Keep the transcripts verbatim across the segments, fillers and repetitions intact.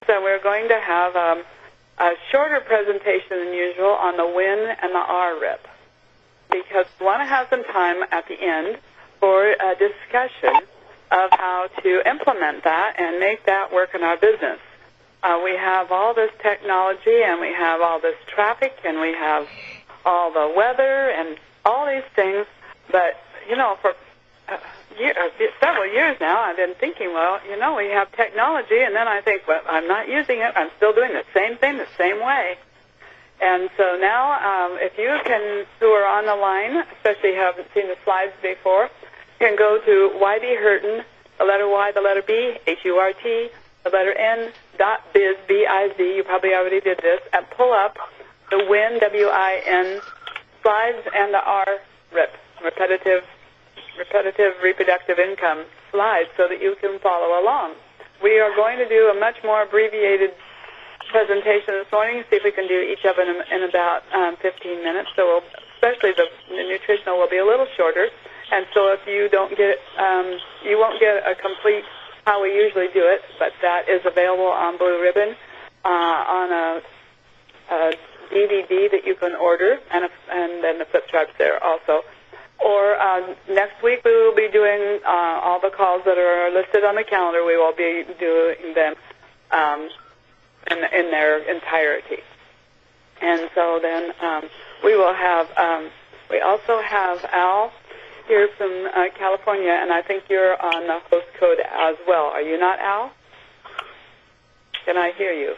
So we're going to have um, a shorter presentation than usual on the WIN and the R R I P, because we want to have some time at the end for a discussion of how to implement that and make that work in our business. Uh, we have all this technology, and we have all this traffic, and we have all the weather and all these things, but, you know, for uh, year, uh, several years now I've been thinking, well, you know, we have technology, and then I think, well, I'm not using it. I'm still doing the same thing the same way. And so now, um, if you can, who are on the line, especially who haven't seen the slides before, can go to Y B Hurton, the letter Y, the letter B, H U R T, the letter N, dot biz, B I Z, you probably already did this, and pull up the WIN, W I N, slides and the R R I P, repetitive, repetitive reproductive income slides, so that you can follow along. We are going to do a much more abbreviated presentation this morning, see if we can do each of them in, in about um, fifteen minutes, so we'll, especially the, the nutritional will be a little shorter. And so if you don't get, um, you won't get a complete how we usually do it, but that is available on Blue Ribbon uh, on a, a D V D that you can order, and, a, and then the flip chart's there also. Or um, next week we will be doing uh, all the calls that are listed on the calendar. We will be doing them um, in, in their entirety. And so then um, we will have, um, we also have Al here from uh, California, and I think you're on the host code as well. Are you not, Al? Can I hear you?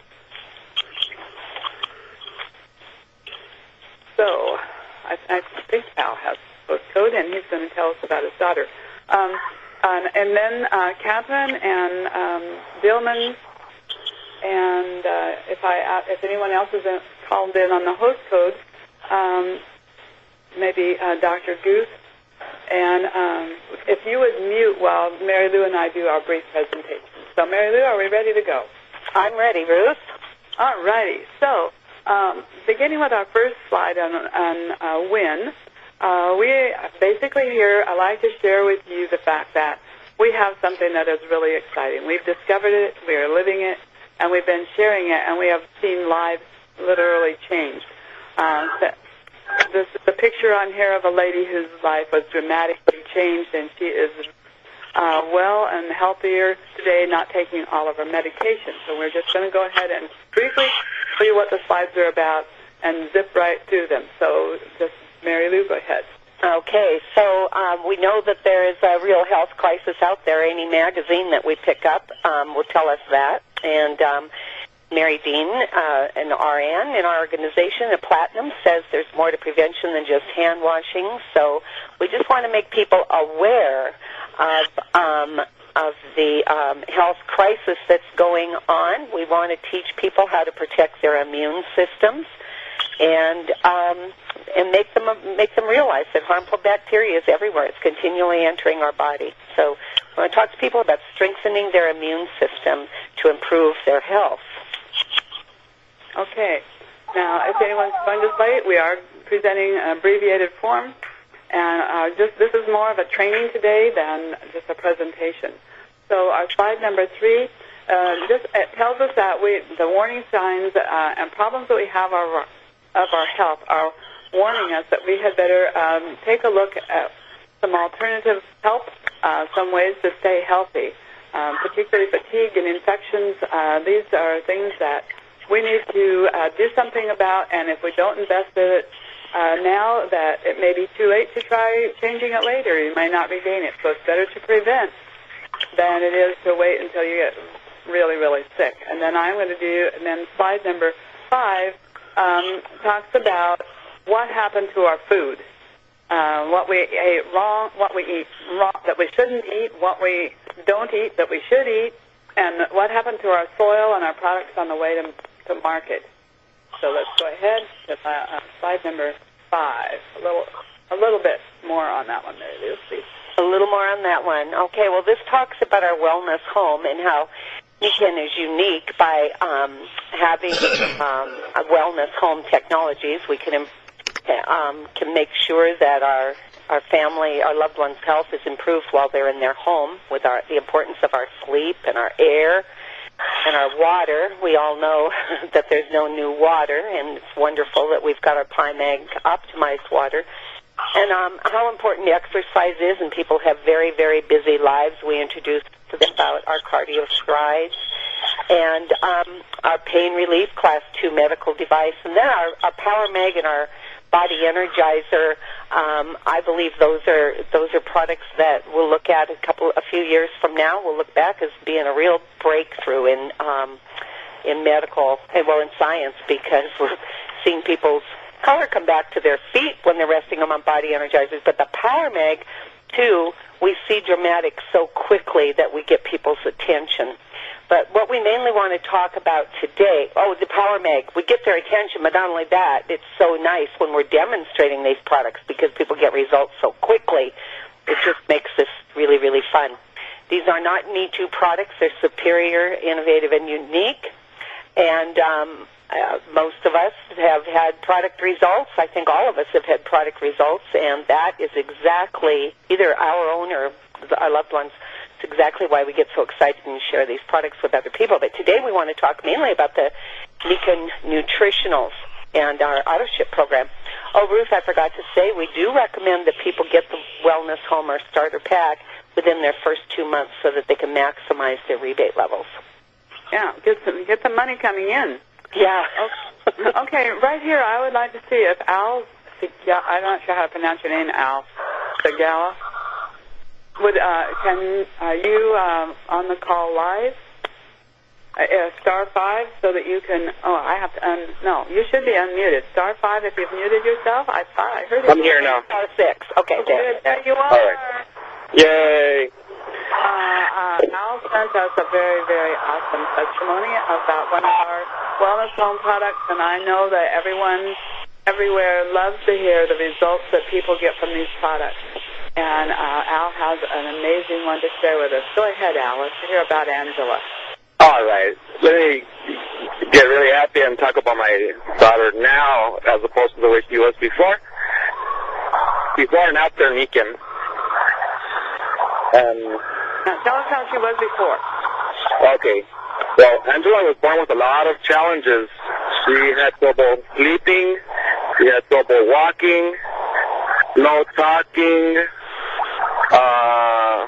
So I, I think Al has host code, and he's going to tell us about his daughter. Um, and, and then uh, Catherine and um, Dillman, and uh, if I if anyone else is in, called in on the host code, um, maybe uh, Doctor Goose. And um, if you would mute while Mary Lou and I do our brief presentation. So, Mary Lou, are we ready to go? I'm ready, Ruth. All righty. So, um, beginning with our first slide on, on uh, WIN, uh, we basically here, I like to share with you the fact that we have something that is really exciting. We've discovered it, we are living it, and we've been sharing it, and we have seen lives literally change. Uh, This is a picture on here of a lady whose life was dramatically changed, and she is uh, well and healthier today, not taking all of her medication. So we're just going to go ahead and briefly tell you what the slides are about and zip right through them. So just, Mary Lou, go ahead. Okay, so um, we know that there is a real health crisis out there. Any magazine that we pick up um, will tell us that. And um, Mary Dean, uh, an R N in our organization at Platinum, says there's more to prevention than just hand washing. So we just want to make people aware of um, of the um, health crisis that's going on. We want to teach people how to protect their immune systems, and um, and make them make them realize that harmful bacteria is everywhere. It's continually entering our body. So we want to talk to people about strengthening their immune system to improve their health. Okay. Now, if anyone's going to play it, we are presenting an abbreviated form, and uh, just this is more of a training today than just a presentation. So our slide number three, uh, just it tells us that we the warning signs uh, and problems that we have of our, of our health are warning us that we had better um, take a look at some alternative help, uh, some ways to stay healthy, um, particularly fatigue and infections. Uh, these are things that we need to uh, do something about, and if we don't invest in it uh, now, that it may be too late to try changing it later. You might not regain it. So it's better to prevent than it is to wait until you get really, really sick. And then I'm going to do, and then slide number five um, talks about what happened to our food, uh, what we ate wrong, what we eat wrong, that we shouldn't eat, what we don't eat, that we should eat, and what happened to our soil and our products on the way to to market. So let's go ahead with uh, uh, slide number five. A little, a little bit more on that one, Mary Lou, please. A little more on that one. Okay, well, this talks about our wellness home and how Beacon is unique by um, having um, a wellness home technologies. We can um, can make sure that our our family, our loved ones' health is improved while they're in their home with our the importance of our sleep and our air and our water. We all know that there's no new water, and it's wonderful that we've got our Pymag optimized water. And um, how important exercise is, and people have very, very busy lives. We introduced to them about our cardio strides and um, our pain relief class two medical device, and then our, our Power Mag and our Body Energizer. Um, I believe those are those are products that we'll look at a couple, a few years from now. We'll look back as being a real breakthrough in um, in medical, and well, in science, because we're seeing people's color come back to their feet when they're resting them on Body Energizers. But the Power Mag, too, we see dramatic so quickly that we get people's attention. But what we mainly want to talk about today, oh, the Power Mag, we get their attention, but not only that, it's so nice when we're demonstrating these products because people get results so quickly. It just makes this really, really fun. These are not me-too products. They're superior, innovative, and unique. And um, uh, most of us have had product results. I think all of us have had product results, and that is exactly either our own or our loved ones. It's exactly why we get so excited and share these products with other people. But today we want to talk mainly about the Leakin Nutritionals and our AutoShip program. Oh, Ruth, I forgot to say, we do recommend that people get the Wellness Home or Starter Pack within their first two months so that they can maximize their rebate levels. Yeah, get some, get the money coming in. Yeah. Okay, okay, right here I would like to see if Al, I'm not sure how to pronounce your name, Al Segala. Would uh, can uh, you um, on the call live uh, uh, star five so that you can? Oh, I have to. Un, no, you should be unmuted. Star five if you've muted yourself. I thought I heard it. I'm here now. Star six. Okay, there. Good. There you are. All right. Yay! Uh, uh, Al sent us a very, very awesome testimony about one of our wellness home products, and I know that everyone everywhere loves to hear the results that people get from these products. And uh, Al has an amazing one to share with us. Go ahead, Al. Let's hear about Angela. All right. Let me get really happy and talk about my daughter now as opposed to the way she was before. Before and after Leakin. Um, now, tell us how she was before. Okay. Well, Angela was born with a lot of challenges. She had trouble sleeping. She had trouble walking. No talking. Uh,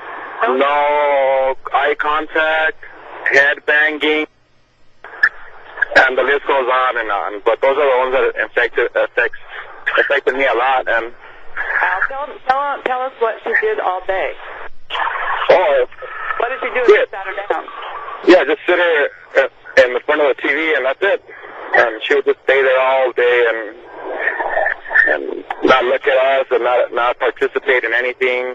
no eye contact, head banging, and the list goes on and on. But those are the ones that affected affects affected me a lot. And Al, tell, tell, tell us what she did all day. Oh, what did she do? Yeah. Just sat her down. Yeah, just sit her in the front of the T V, and that's it. And she would just stay there all day and. and not look at us and not not participate in anything.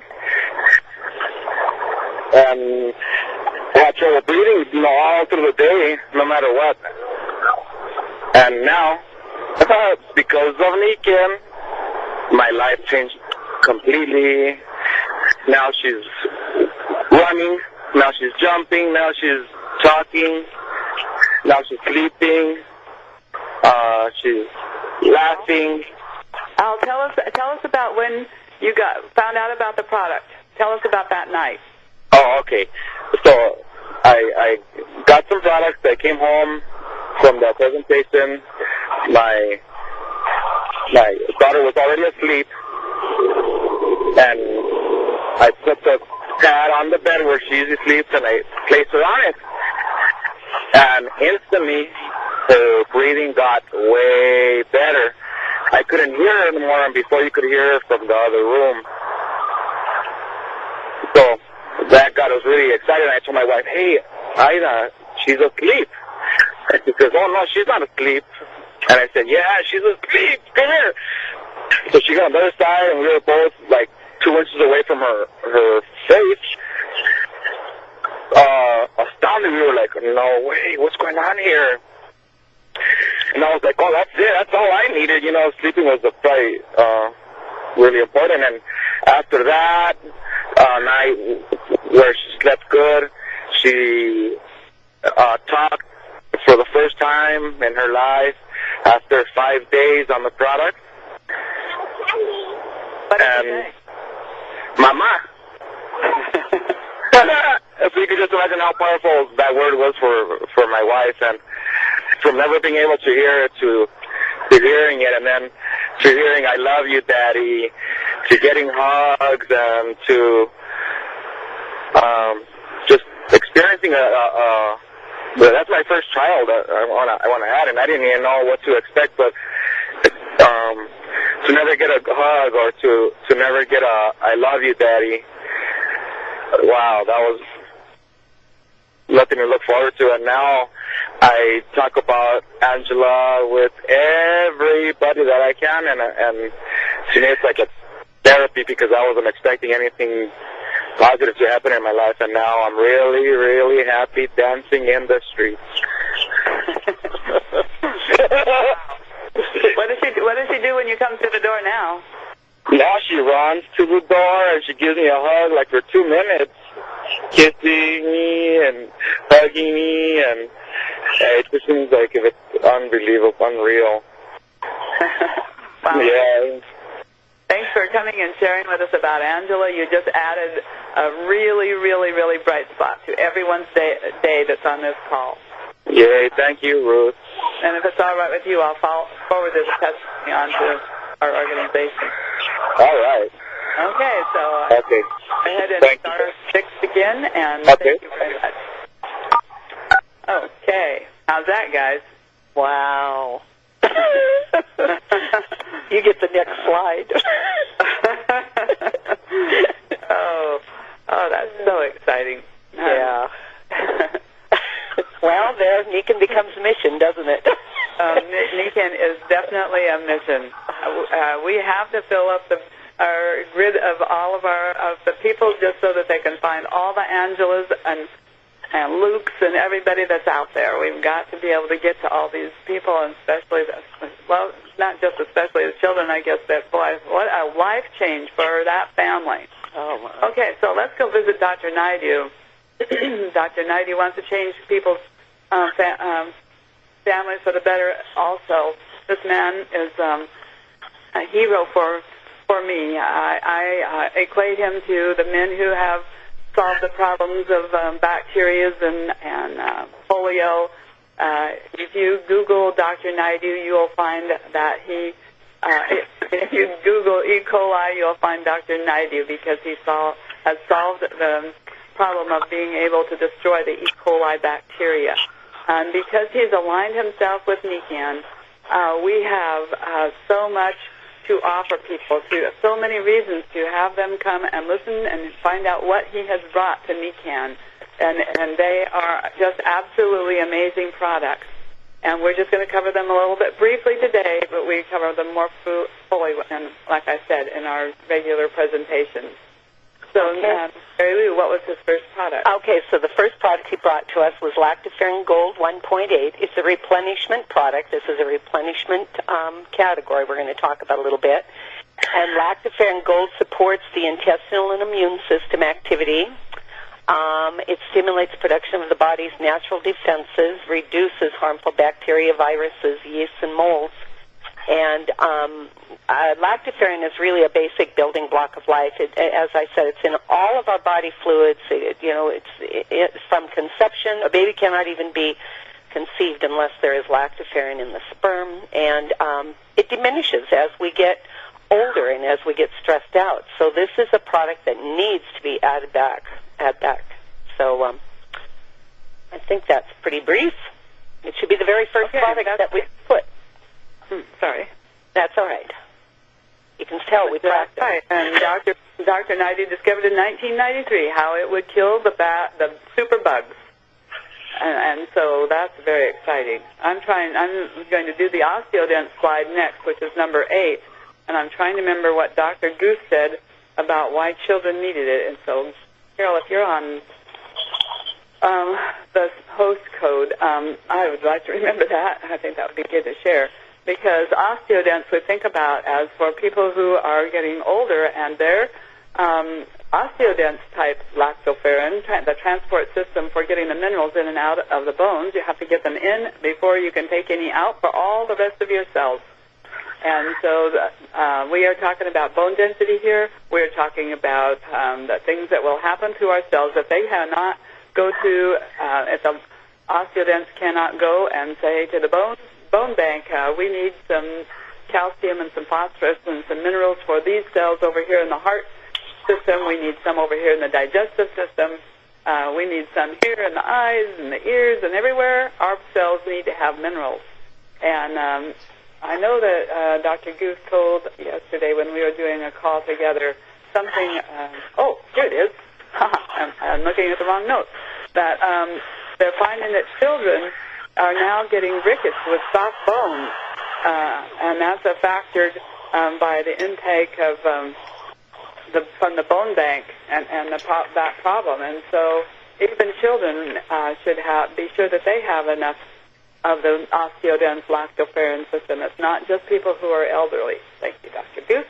And had trouble breathing, you know, all through the day, no matter what. And now, because of Leakin, my life changed completely. Now she's running, now she's jumping, now she's talking, now she's sleeping, uh, she's laughing. Al, tell us tell us about when you got found out about the product. Tell us about that night. Oh, okay. So I, I got some products. I came home from the presentation. My my daughter was already asleep, and I put the pad on the bed where she usually sleeps, and I placed her on it. And instantly, her breathing got way better. I couldn't hear her anymore, and before you could hear her from the other room. So that got us really excited. I told my wife, hey, Ida, she's asleep. And she says, oh, no, she's not asleep. And I said, yeah, she's asleep. Come here. So she got on the other side, and we were both, like, two inches away from her, her face. Uh, astounded, we were like, no way, what's going on here? And I was like, oh, that's it. That's all I needed. You know, sleeping was the probably uh, really important. And after that uh, night where she slept good, she uh, talked for the first time in her life after five days on the product. What did and you say? Mama. if you could just imagine how powerful that word was for for my wife, and from never being able to hear it to to hearing it, and then to hearing "I love you, Daddy," to getting hugs, and to um, just experiencing a. a, a But that's my first child. I, I want to I want to add, and I didn't even know what to expect. But um, to never get a hug, or to to never get a "I love you, Daddy." Wow, that was nothing to look forward to. And now I talk about Angela with everybody that I can, and and to me it's like a therapy, because I wasn't expecting anything positive to happen in my life, and now I'm really, really happy dancing in the streets. What does she What does she do when you come to the door now? Now she runs to the door and she gives me a hug like for two minutes, kissing me and hugging me, and it just seems like if it's unbelievable, unreal. Wow. Yeah. Thanks for coming and sharing with us about Angela. You just added a really, really, really bright spot to everyone's day, day that's on this call. Yay, thank you, Ruth. And if it's all right with you, I'll follow, forward this testimony on to our organization. All right. Okay, so uh, okay. go ahead and thank start six again, and okay. thank you very much. Okay, how's that, guys? Wow. You get the next slide. oh, oh, that's so exciting. Yeah. Well, there, Nikan becomes mission, doesn't it? um, Nikan is definitely a mission. Uh, we have to fill up the our grid of all of our of the people just so that they can find all the Angelas and and Luke's and everybody that's out there. We've got to be able to get to all these people, and especially, the, well, not just especially the children, I guess, that, boy, what a life change for that family. Oh, wow. Okay, so let's go visit Doctor Naidu. Doctor Naidu wants to change people's um, fa- um, families for the better also. This man is um, a hero for for me. I, I uh, equate him to the men who have solve the problems of um, bacteria and, and uh, polio. Uh, if you Google Doctor Naidu, you will find that he, uh, if you Google E. coli, you'll find Doctor Naidu, because he saw, has solved the problem of being able to destroy the E. coli bacteria. And because he's aligned himself with Nikan, uh, we have uh, so much to offer people, to so many reasons to have them come and listen and find out what he has brought to Nikan. And, and they are just absolutely amazing products. And we're just going to cover them a little bit briefly today, but we cover them more fully, and like I said, in our regular presentations. So, okay. um, Mary Lou, what was his first product? Okay, so the first product he brought to us was Lactoferrin Gold one point eight. It's a replenishment product. This is a replenishment um, category we're going to talk about a little bit. And Lactoferrin Gold supports the intestinal and immune system activity. Um, it stimulates production of the body's natural defenses, reduces harmful bacteria, viruses, yeasts, and molds. And um, uh, lactoferrin is really a basic building block of life. It, as I said, it's in all of our body fluids. It, you know, it's, it, it's from conception. A baby cannot even be conceived unless there is lactoferrin in the sperm, and um, it diminishes as we get older and as we get stressed out. So this is a product that needs to be added back. Add back. So um, I think that's pretty brief. It should be the very first okay, product that we put. Hmm, sorry. That's all right. You can tell we practiced. Right. And Doctor Doctor Naidu discovered in nineteen ninety-three how it would kill the bat, the superbugs. And, and so that's very exciting. I'm trying. I'm going to do the osteodent slide next, which is number eight, and I'm trying to remember what Doctor Goose said about why children needed it. And so, Carol, if you're on um, the host code, um, I would like to remember that. I think that would be good to share. Because osteodents we think about as for people who are getting older, and their um, osteodents type lactoferrin, tra- the transport system for getting the minerals in and out of the bones, you have to get them in before you can take any out for all the rest of your cells. And so the, uh, we are talking about bone density here. We're talking about um, the things that will happen to our cells if they have not go to, uh, if the osteodents cannot go and say to the bone, bone bank, uh, we need some calcium and some phosphorus and some minerals for these cells over here in the heart system. We need some over here in the digestive system. Uh, we need some here in the eyes and the ears and everywhere. Our cells need to have minerals. And um, I know that uh, Doctor Guth told yesterday when we were doing a call together something, uh, oh, here it is. I'm, I'm looking at the wrong note. That um, they're finding that children are now getting rickets with soft bones. Uh, and that's a factor um, by the intake of um, the from the bone bank and, and the pro- that problem. And so even children uh, should have be sure that they have enough of the osteodens lactoferrin system. It's not just people who are elderly. Thank you, Doctor Guth.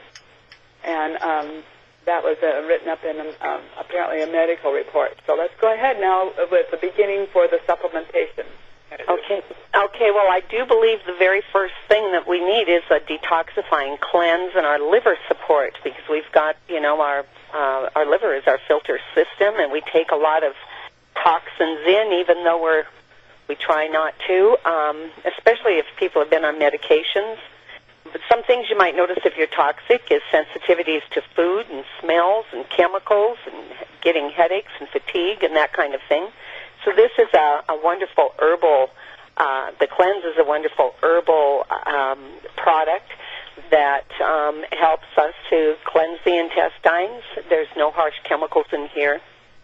And um, that was uh, written up in um, apparently a medical report. So let's go ahead now with the beginning for the supplementation. Okay. Okay, well, I do believe the very first thing that we need is a detoxifying cleanse and our liver support, because we've got, you know, our uh, our liver is our filter system, and we take a lot of toxins in, even though we're we try not to, um, especially if people have been on medications. But some things you might notice if you're toxic is sensitivities to food and smells and chemicals and getting headaches and fatigue and that kind of thing. So this is a, a wonderful herbal, uh, the cleanse is a wonderful herbal um, product that um, helps us to cleanse the intestines. There's no harsh chemicals in here,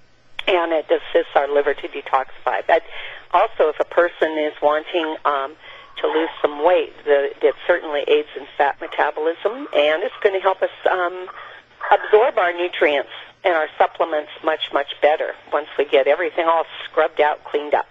and it assists our liver to detoxify. But also, if a person is wanting um, to lose some weight, the, it certainly aids in fat metabolism, and it's going to help us um, absorb our nutrients and our supplements much, much better once we get everything all scrubbed out, cleaned up.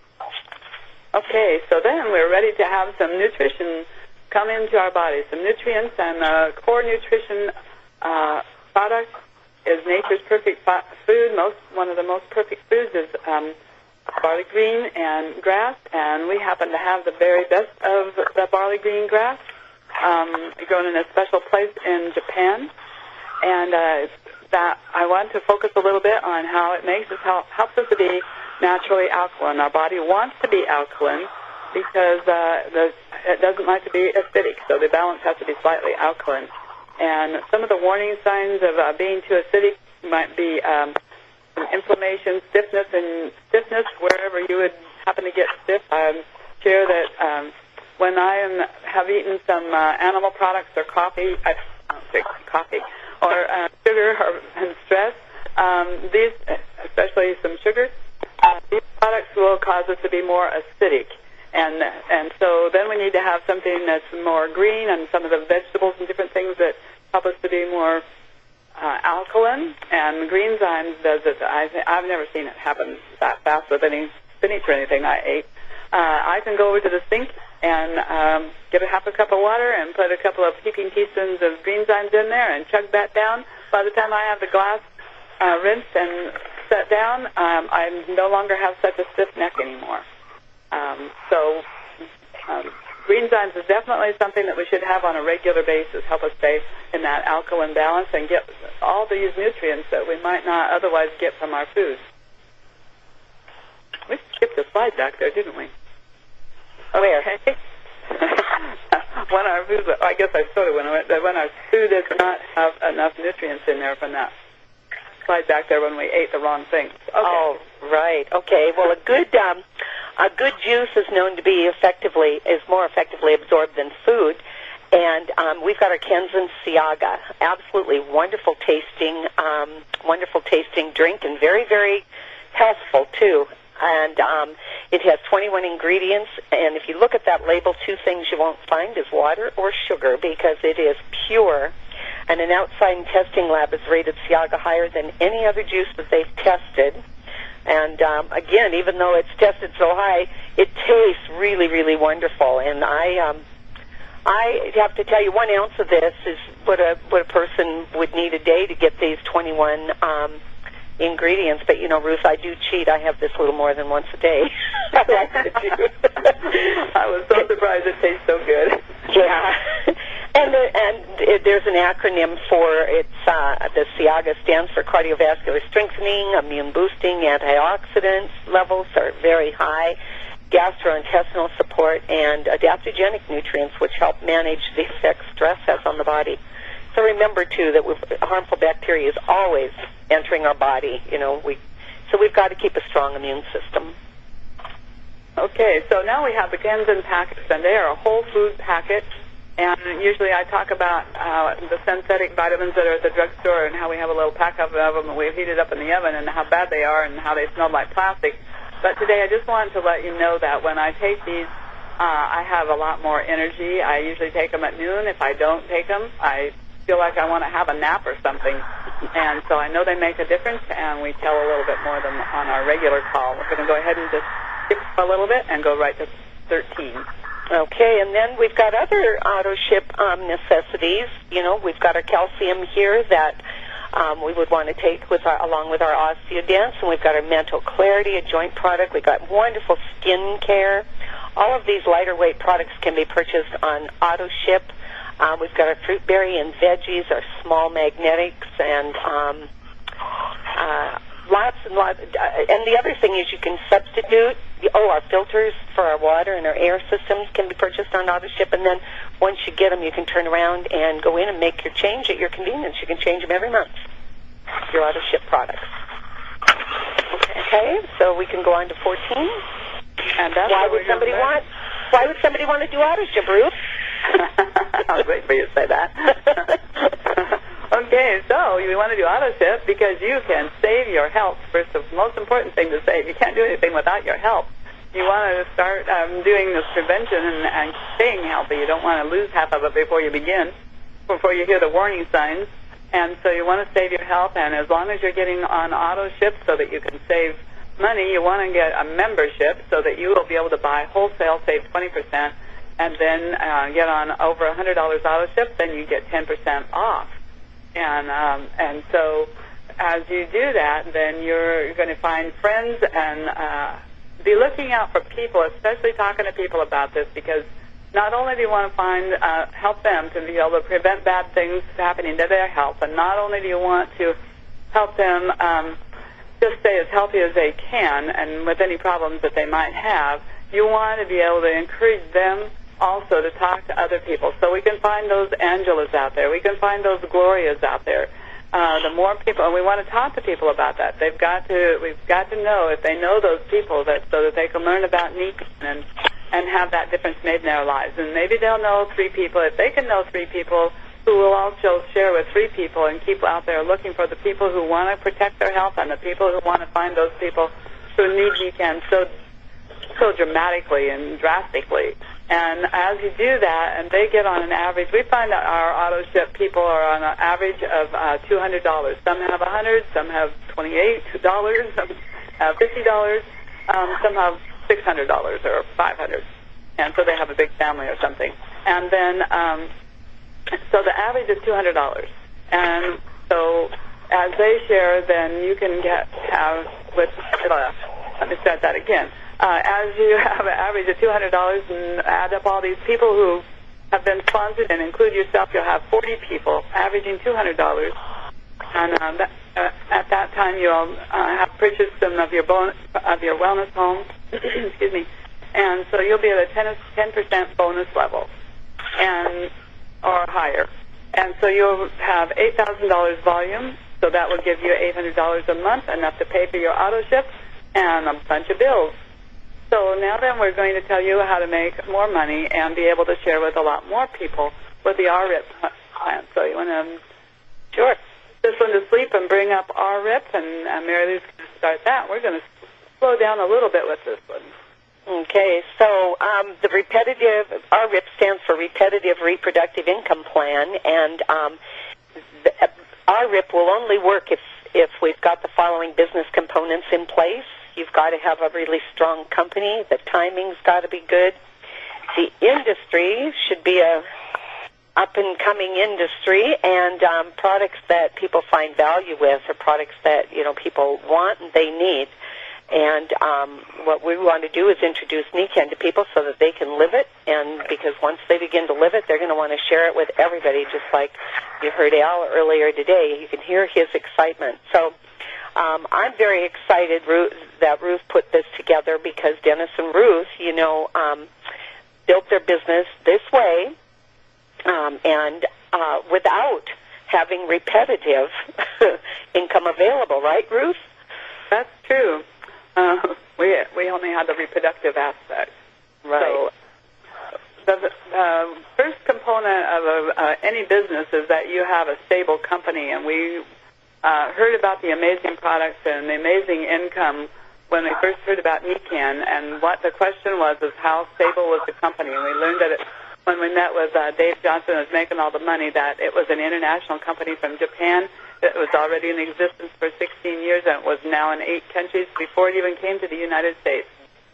Okay, so then we're ready to have some nutrition come into our bodies, some nutrients, and the core nutrition uh, product is nature's perfect food. Most One of the most perfect foods is um, barley green and grass, and we happen to have the very best of the barley green grass, um, grown in a special place in Japan, and uh, that I want to focus a little bit on how it makes us help, helps us to be naturally alkaline. Our body wants to be alkaline because uh, the, it doesn't like to be acidic, so the balance has to be slightly alkaline. And some of the warning signs of uh, being too acidic might be um, inflammation, stiffness, and stiffness wherever you would happen to get stiff. I'm sure that um, when I am, have eaten some uh, animal products or coffee, I don't say coffee, or uh, sugar or and stress, um, these, especially some sugars, uh, these products will cause us to be more acidic. And and so then we need to have something that's more green, and some of the vegetables and different things that help us to be more uh, alkaline. And Greenzymes does it. I th- I've never seen it happen that fast with any spinach or anything I ate. Uh, I can go over to the sink and um, get a half a cup of water and put a couple of heaping teaspoons of Greenzymes in there and chug that down. By the time I have the glass uh, rinsed and set down, um, I no longer have such a stiff neck anymore. Um, so um, Greenzymes is definitely something that we should have on a regular basis, help us stay in that alkaline balance and get all these nutrients that we might not otherwise get from our food. We skipped a slide back there, didn't we? Where? Okay. when our food, I guess I sort of went away, when our food does not have enough nutrients in there from that slide back there when we ate the wrong things. Okay. Oh, right. Okay. Well, a good um, a good juice is known to be effectively is more effectively absorbed than food, and um, we've got our Kenzen Siaga, absolutely wonderful tasting, um, wonderful tasting drink, and very very healthful too. And um, it has twenty-one ingredients, and if you look at that label, two things you won't find is water or sugar, because it is pure. And an outside testing lab has rated Siaga higher than any other juice that they've tested. And um, again, even though it's tested so high, it tastes really, really wonderful. And I, um, I have to tell you, one ounce of this is what a what a person would need a day to get these twenty-one um, ingredients. But you know, Ruth, I do cheat. I have this a little more than once a day. I like to do. I was so surprised it tastes so good. Yeah. And the, and it there's an acronym for it's uh, the SIAGA stands for cardiovascular strengthening, immune boosting, antioxidants levels are very high, gastrointestinal support, and adaptogenic nutrients, which help manage the effects stress has on the body. So remember too that we've, harmful bacteria is always entering our body. You know, we so we've got to keep a strong immune system. Okay, so now we have the Genzen packets, and they are a whole food packet. And usually I talk about uh, the synthetic vitamins that are at the drugstore and how we have a little pack of them and we heat it up in the oven and how bad they are and how they smell like plastic. But today I just wanted to let you know that when I take these, uh, I have a lot more energy. I usually take them at noon. If I don't take them, I feel like I want to have a nap or something. And so I know they make a difference, and we tell a little bit more of them on our regular call. We're going to go ahead and just skip a little bit and go right to thirteen. Okay, and then we've got other auto-ship um, necessities. You know, we've got our calcium here that um, we would want to take with our, along with our OsteoDense, and we've got our Mental Clarity, a joint product. We've got wonderful skin care. All of these lighter weight products can be purchased on auto-ship. Uh, we've got our fruit, berry, and veggies, our small magnetics, and um, uh, lots and lots. Uh, and the other thing is you can substitute. Oh, our filters for our water and our air systems can be purchased on auto-ship. And then once you get them, you can turn around and go in and make your change at your convenience. You can change them every month, your auto-ship products. Okay, so we can go on to fourteen. And that's why would somebody want? Why would somebody want to do auto-ship, Ruth? I was waiting for you to say that. Okay, so you want to do auto-ship because you can save your health. First, the most important thing to save. You can't do anything without your health. You want to start um, doing this prevention and, and staying healthy. You don't want to lose half of it before you begin, before you hear the warning signs. And so you want to save your health, and as long as you're getting on auto-ship so that you can save money, you want to get a membership so that you will be able to buy wholesale, save twenty percent, and then uh, get on over one hundred dollars auto-ship, then you get ten percent off. And um, and so as you do that, then you're, you're going to find friends and uh, be looking out for people, especially talking to people about this, because not only do you want to find uh, help them to be able to prevent bad things happening to their health, and not only do you want to help them um, just stay as healthy as they can and with any problems that they might have, you want to be able to encourage them also to talk to other people. So we can find those Angelas out there. We can find those Glorias out there. Uh, the more people, and we want to talk to people about that. They've got to, we've got to know if they know those people, that so that they can learn about Nichiren and and have that difference made in their lives. And maybe they'll know three people. If they can know three people who will also share with three people and keep out there looking for the people who want to protect their health and the people who want to find those people who need Nichiren so so dramatically and drastically. And as you do that, and they get on an average, we find that our auto-ship people are on an average of uh, two hundred dollars. Some have one hundred dollars, some have twenty-eight dollars, some have fifty dollars, um, some have six hundred dollars or five hundred dollars. And so they have a big family or something. And then, um, so the average is two hundred dollars. And so as they share, then you can get, have, with, uh, let me start that again. Uh, as you have an average of two hundred dollars and add up all these people who have been sponsored and include yourself, you'll have forty people averaging two hundred dollars. And uh, that, uh, at that time, you'll uh, have purchased some of your bonus, of your wellness homes. Excuse me. And so you'll be at a ten percent bonus level, and or higher. And so you'll have eight thousand dollars volume. So that will give you eight hundred dollars a month, enough to pay for your auto ship and a bunch of bills. So now then we're going to tell you how to make more money and be able to share with a lot more people with the R R I P plan. So you want to sure this one to sleep and bring up R R I P, and uh, Mary Lou's going to start that. We're going to slow down a little bit with this one. Okay, so um, the repetitive R R I P stands for Repetitive Reproductive Income Plan, and um, the, uh, R R I P will only work if if we've got the following business components in place. You've got to have a really strong company. The timing's got to be good. The industry should be a up-and-coming industry, and um, products that people find value with, or products that you know people want and they need. And um, what we want to do is introduce Nican to people so that they can live it, and because once they begin to live it, they're going to want to share it with everybody, just like you heard Al earlier today. You can hear his excitement. So um, I'm very excited Ruth, that Ruth put this together, because Dennis and Ruth, you know, um, built their business this way, um, and uh, without having repetitive income available, right, Ruth? That's true. Uh, we we only had the reproductive aspect. Right. So the uh, first component of a, uh, any business is that you have a stable company, and we uh, heard about the amazing products and the amazing income when we first heard about Nican, and what the question was is how stable was the company, and we learned that it, when we met with uh, Dave Johnson, who was making all the money, that it was an international company from Japan. It was already in existence for sixteen years, and it was now in eight countries before it even came to the United States.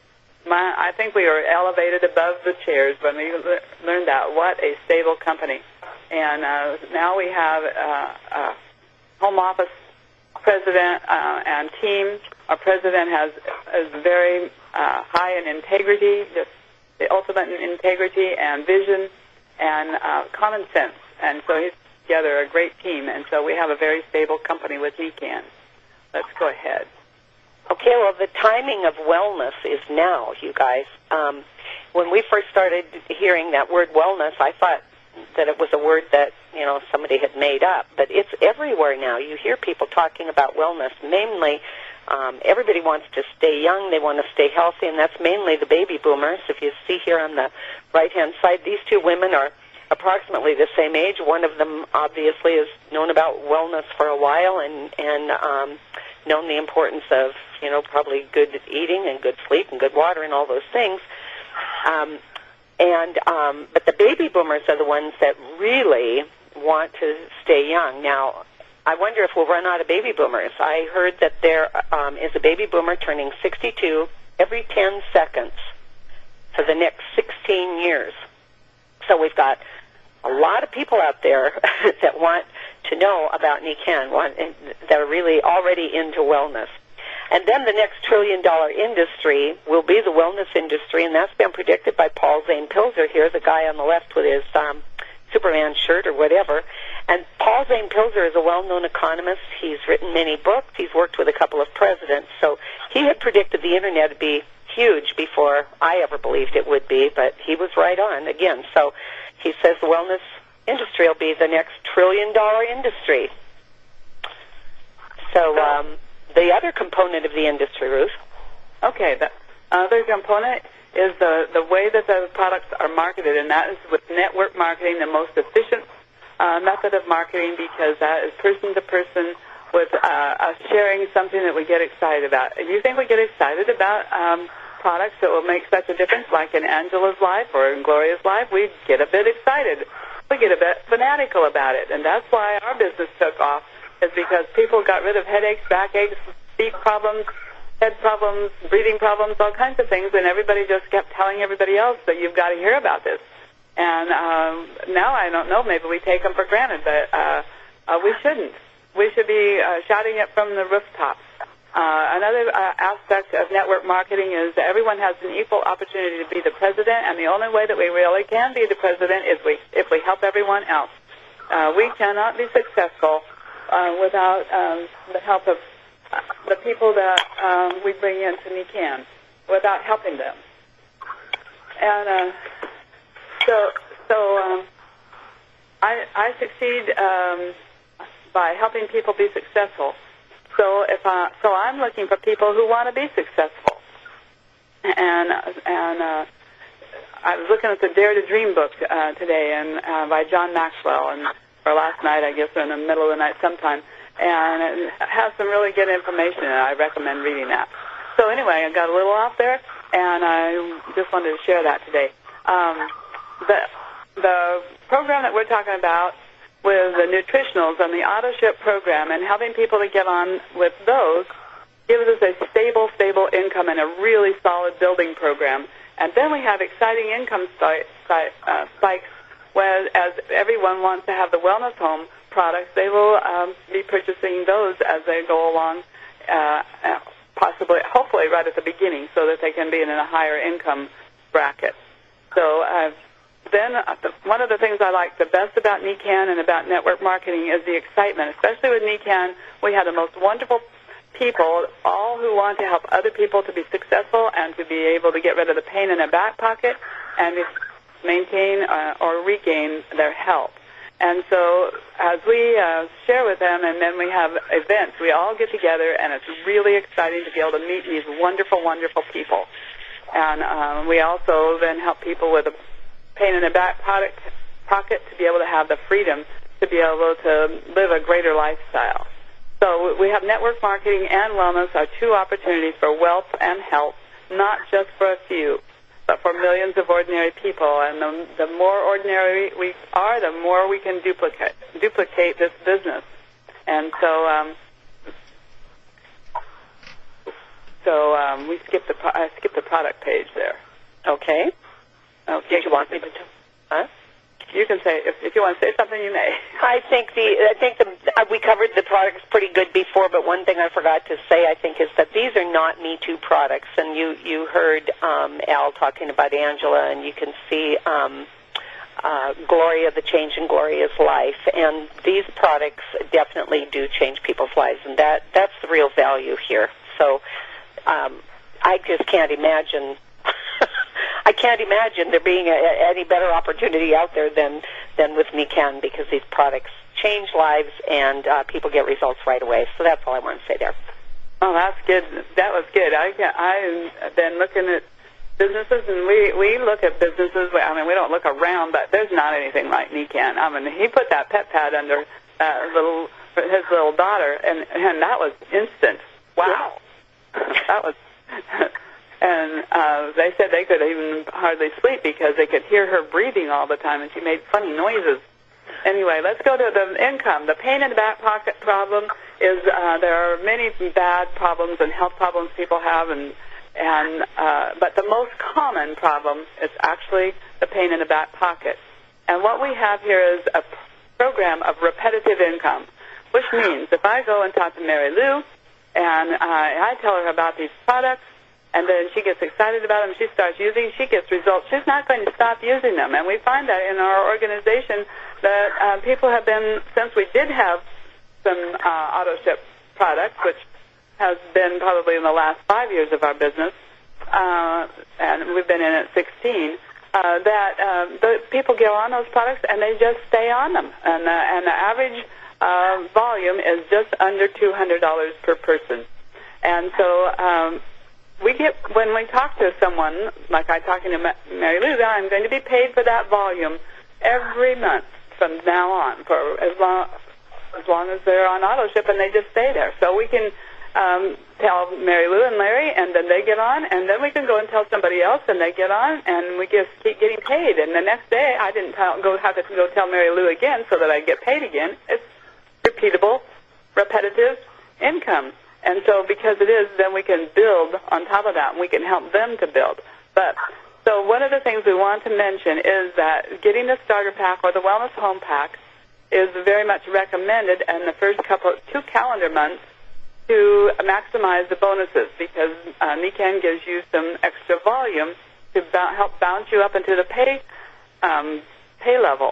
My, I think we were elevated above the chairs when we le- learned that. What a stable company. And uh, now we have uh, a home office president uh, and team. Our president has is very uh, high in integrity, just the ultimate in integrity and vision and uh, common sense. And so he's together a great team, and so we have a very stable company with Nican. Let's go ahead. Okay, well, the timing of wellness is now, you guys. Um, when we first started hearing that word wellness, I thought that it was a word that, you know, somebody had made up, but it's everywhere now. You hear people talking about wellness. Mainly, um, everybody wants to stay young. They want to stay healthy, and that's mainly the baby boomers. If you see here on the right-hand side, these two women are approximately the same age. One of them obviously has known about wellness for a while and and um, known the importance of, you know, probably good eating and good sleep and good water and all those things. Um, and um, but the baby boomers are the ones that really want to stay young. Now, I wonder if we'll run out of baby boomers. I heard that there um, is a baby boomer turning sixty-two every ten seconds for the next sixteen years. So we've got a lot of people out there that want to know about Nican, want, that are really already into wellness. And then the next trillion-dollar industry will be the wellness industry, and that's been predicted by Paul Zane Pilzer here, the guy on the left with his um, Superman shirt or whatever. And Paul Zane Pilzer is a well-known economist. He's written many books. He's worked with a couple of presidents. So he had predicted the Internet would be huge before I ever believed it would be, but he was right on again. So he says the wellness industry will be the next trillion-dollar industry. So um, the other component of the industry, Ruth. Okay, the other component is the, the way that the products are marketed, and that is with network marketing, the most efficient uh, method of marketing, because that is person-to-person with uh, us sharing something that we get excited about. If you think we get excited about um, products that will make such a difference, like in Angela's life or in Gloria's life, we get a bit excited. We get a bit fanatical about it, and that's why our business took off, is because people got rid of headaches, backaches, feet problems, head problems, breathing problems, all kinds of things, and everybody just kept telling everybody else that you've got to hear about this. And um, now I don't know, maybe we take them for granted, but uh, uh, we shouldn't. We should be uh, shouting it from the rooftops. Uh, another uh, aspect of network marketing is that everyone has an equal opportunity to be the president, and the only way that we really can be the president is we, if we help everyone else. Uh, we cannot be successful uh, without um, the help of uh, the people that um, we bring into Nican, without helping them. And uh, so, so um, I, I succeed um, by helping people be successful. So if I, so I'm looking for people who want to be successful. And and uh, I was looking at the Dare to Dream book uh, today, and uh, by John Maxwell, and or last night, I guess, or in the middle of the night sometime. And it has some really good information, and I recommend reading that. So anyway, I got a little off there, and I just wanted to share that today. Um, the the program that we're talking about with the nutritionals and the auto ship program and helping people to get on with those gives us a stable, stable income and a really solid building program. And then we have exciting income spikes, uh, spikes where, as everyone wants to have the wellness home products, they will um, be purchasing those as they go along, uh, possibly, hopefully, right at the beginning, so that they can be in a higher income bracket. So uh, then uh, the, one of the things I like the best about NECANN and about network marketing is the excitement. Especially with NECANN, we had the most wonderful people, all who want to help other people to be successful and to be able to get rid of the pain in their back pocket and maintain uh, or regain their health. And so as we uh, share with them, and then we have events, we all get together, and it's really exciting to be able to meet these wonderful, wonderful people. And um, we also then help people with a pain in their back pocket, pocket to be able to have the freedom to be able to live a greater lifestyle. So we have network marketing and wellness are two opportunities for wealth and health, not just for a few, but for millions of ordinary people. And the, the more ordinary we are, the more we can duplicate duplicate this business. And so, um, so um, we skipped the pro- I skipped the product page there. Okay. Okay. Did you want me to? Huh? You can say if, if you want to say something, you may. I think the I think the uh, we covered the products pretty good before, but one thing I forgot to say, I think, is that these are not Me Too products. And you you heard um, Al talking about Angela, and you can see um, uh, Gloria, the change in Gloria's life, and these products definitely do change people's lives, and that that's the real value here. So um, I just can't imagine. I can't imagine there being a, any better opportunity out there than, than with NECANN, because these products change lives and uh, people get results right away. So that's all I want to say there. Oh, that's good. That was good. I I've been looking at businesses, and we, we look at businesses. I mean, we don't look around, but there's not anything like NECANN. I mean, he put that pet pad under uh, little his little daughter, and, and that was instant. Wow. Yeah. That was... And uh, they said they could even hardly sleep because they could hear her breathing all the time, and she made funny noises. Anyway, let's go to the income. The pain in the back pocket problem is uh, there are many bad problems and health problems people have, and and uh, but the most common problem is actually the pain in the back pocket. And what we have here is a program of repetitive income, which means if I go and talk to Mary Lou and uh, I tell her about these products, and then she gets excited about them, she starts using, she gets results, she's not going to stop using them. And we find that in our organization that uh, people have been, since we did have some uh, auto ship products, which has been probably in the last five years of our business, uh, and we've been in it sixteen, uh, that uh, the people get on those products and they just stay on them. And, uh, and the average uh, volume is just under two hundred dollars per person. And so... Um, We get when we talk to someone, like I'm talking to Mary Lou, I'm going to be paid for that volume every month from now on, for as long as long as they're on auto ship and they just stay there. So we can um, tell Mary Lou and Larry, and then they get on, and then we can go and tell somebody else, and they get on, and we just keep getting paid. And the next day, I didn't tell, go have to go tell Mary Lou again so that I get paid again. It's repeatable, repetitive income. And so because it is, then we can build on top of that, and we can help them to build. But so one of the things we want to mention is that getting the starter pack or the wellness home pack is very much recommended in the first couple, two calendar months to maximize the bonuses, because uh, NECANN gives you some extra volume to b- help bounce you up into the pay um, pay level.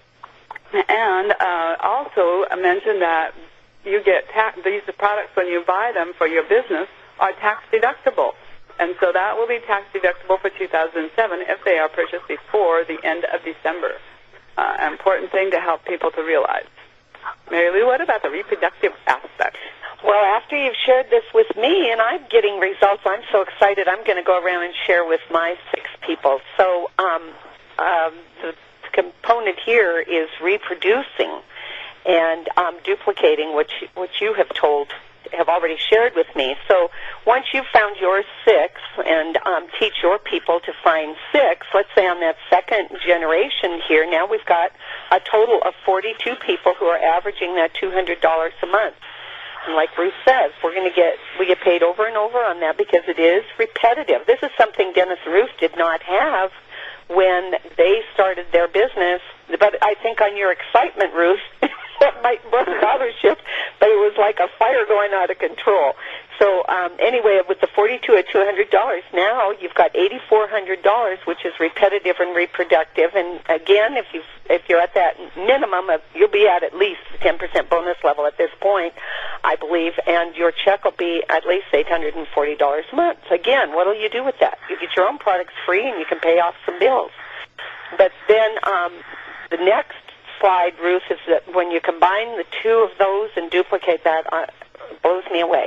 And uh, also mention that you get tax, these products when you buy them for your business are tax deductible. And so that will be tax deductible for two thousand seven if they are purchased before the end of December. Uh, an important thing to help people to realize. Mary Lou, what about the reproductive aspect? Well, after you've shared this with me and I'm getting results, I'm so excited I'm going to go around and share with my six people. So um, um, the component here is reproducing and um, duplicating what you, what you have told, have already shared with me. So once you've found your six and um, teach your people to find six, let's say on that second generation here, now we've got a total of forty-two people who are averaging that two hundred dollars a month. And like Ruth says, we're going to get, we get paid over and over on that because it is repetitive. This is something Dennis Ruth did not have when they started their business. But I think on your excitement, Ruth, might wasn't auto ship, but it was like a fire going out of control. So um, anyway, with the forty-two at two hundred dollars, now you've got eighty-four hundred dollars, which is repetitive and reproductive. And again, if you if you're at that minimum, of, you'll be at at least ten percent bonus level at this point, I believe, and your check will be at least eight hundred forty dollars a month. Again, what will you do with that? You get your own products free, and you can pay off some bills. But then um, the next slide, Ruth, is that when you combine the two of those and duplicate that, uh, it blows me away.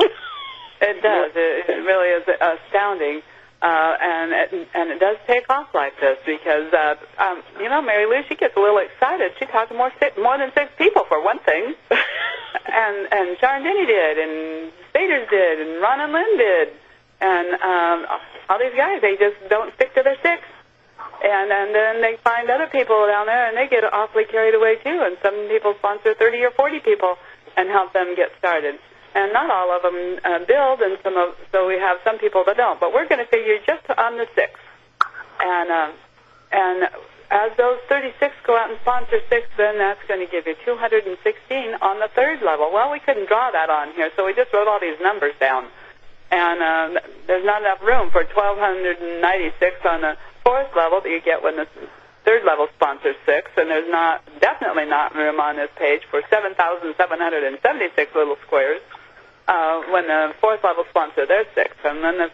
It does. It, it really is astounding, uh, and it, and it does take off like this because uh, um, you know, Mary Lou, she gets a little excited. She talked to more six, more than six people for one thing, and and Sharon Denny did, and Spaders did, and Ron and Lynn did, and um, all these guys, they just don't stick to their six. And, and then they find other people down there, and they get awfully carried away, too. And some people sponsor thirty or forty people and help them get started. And not all of them uh, build, and some of, so we have some people that don't. But we're going to figure just on the six. And, uh, and as those thirty-six go out and sponsor six, then that's going to give you two hundred sixteen on the third level. Well, we couldn't draw that on here, so we just wrote all these numbers down. And uh, there's not enough room for twelve ninety-six on the fourth level that you get when the third level sponsors six, and there's not definitely not room on this page for seven thousand seven hundred seventy-six little squares uh, when the fourth level sponsor their six, and then the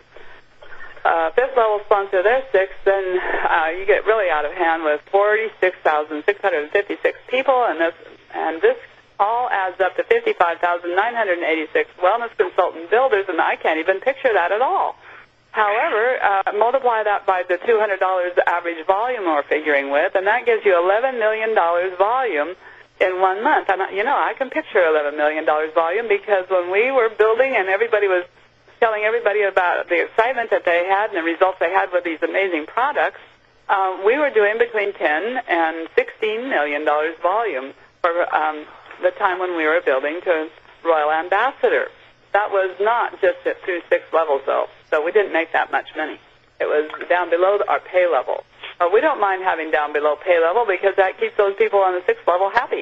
uh, fifth level sponsor their six, then uh, you get really out of hand with forty-six thousand six hundred fifty-six people, and this and this all adds up to fifty-five thousand nine hundred eighty-six wellness consultant builders, and I can't even picture that at all. However, uh, multiply that by the two hundred dollars average volume we're figuring with, and that gives you eleven million dollars volume in one month. And, you know, I can picture eleven million dollars volume because when we were building and everybody was telling everybody about the excitement that they had and the results they had with these amazing products, uh, we were doing between ten and sixteen million dollars volume for um, the time when we were building to Royal Ambassador. That was not just at through six levels, though. So we didn't make that much money. It was down below our pay level. But we don't mind having down below pay level because that keeps those people on the sixth level happy.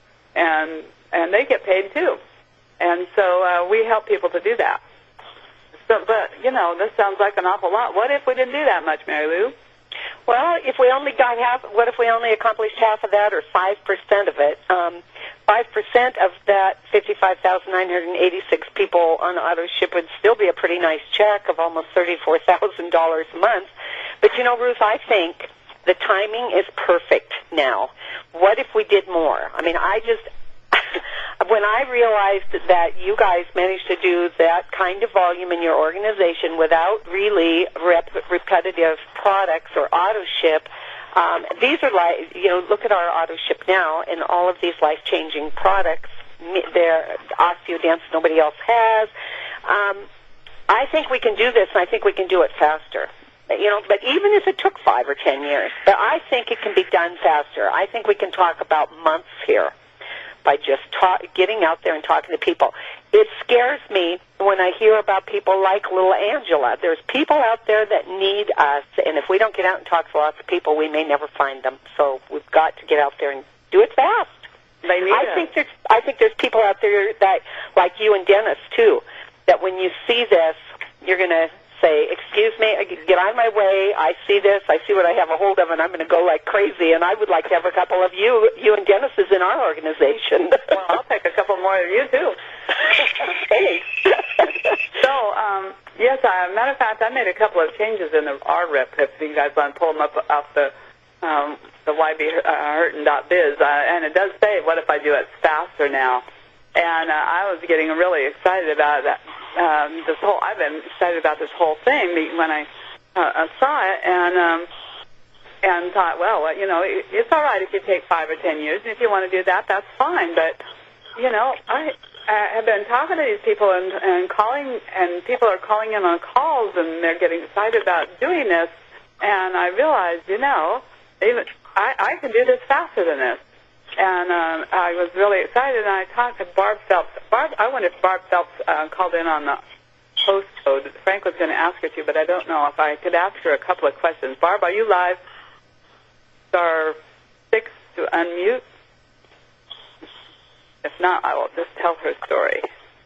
And and they get paid, too. And so uh, we help people to do that. So, but, you know, this sounds like an awful lot. What if we didn't do that much, Mary Lou? Well, if we only got half, what if we only accomplished half of that or five percent of it? Um, five percent of that fifty-five thousand nine hundred eighty-six people on auto ship would still be a pretty nice check of almost thirty-four thousand dollars a month. But, you know, Ruth, I think the timing is perfect now. What if we did more? I mean, I just... When I realized that you guys managed to do that kind of volume in your organization without really rep- repetitive products or auto ship, um, these are like, you know, look at our auto ship now and all of these life-changing products. They're OsteoDance nobody else has. Um, I think we can do this, and I think we can do it faster. You know, but even if it took five or ten years, but I think it can be done faster. I think we can talk about months here by just talk, getting out there and talking to people. It scares me when I hear about people like little Angela. There's people out there that need us, and if we don't get out and talk to lots of people, we may never find them. So we've got to get out there and do it fast. They need I us. think there's, I think there's people out there that, like you and Dennis too, that when you see this, you're going to say, excuse me, get out of my way, I see this, I see what I have a hold of, and I'm going to go like crazy, and I would like to have a couple of you, you and Dennis's in our organization. Well, I'll take a couple more of you, too. Thanks. So, um, yes, I, matter of fact, I made a couple of changes in the R R I P, if you guys want to pull them up off the um, the Y B Hurton dot biz, uh, and it does say, what if I do it faster now? And uh, I was getting really excited about that. Um, this whole, I've been excited about this whole thing when I uh, saw it, and um, and thought, well, you know, it, it's all right if you take five or ten years, and if you want to do that, that's fine. But you know, I, I have been talking to these people and, and calling, and people are calling in on calls, and they're getting excited about doing this. And I realized, you know, even I, I can do this faster than this. And um, I was really excited, and I talked to Barb Phelps. Barb, I wonder if Barb Phelps uh, called in on the host code. Frank was going to ask her to, but I don't know if I could ask her a couple of questions. Barb, are you live? Star six to unmute. If not, I will just tell her story.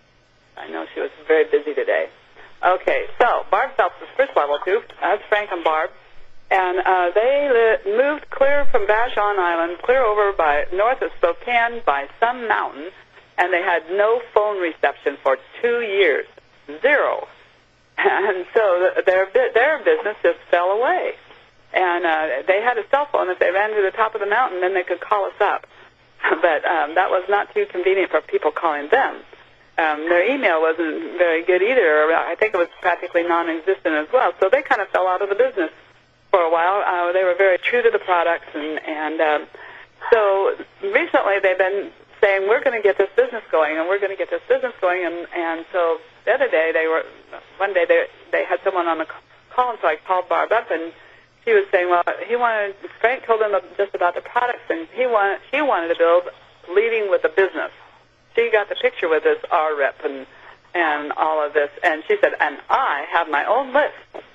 I know she was very busy today. Okay, so Barb Phelps is first level two. That's Frank and Barb. And uh, they li- moved clear from Vashon Island, clear over by north of Spokane by some mountain, and they had no phone reception for two years. Zero. And so their their business just fell away. And uh, they had a cell phone. If they ran to the top of the mountain, then they could call us up. But um, that was not too convenient for people calling them. Um, their email wasn't very good either. I think it was practically non-existent as well. So they kind of fell out of the business for a while. Uh, they were very true to the products. And, and um, so recently they've been saying, we're going to get this business going, and we're going to get this business going. And, and so the other day, they were, one day they, they had someone on the call, and so I called Barb up, and she was saying, well, he wanted, Frank told him just about the products, and he wanted, she wanted to build leading with the business. She got the picture with this R rep and, and all of this, and she said, and I have my own list.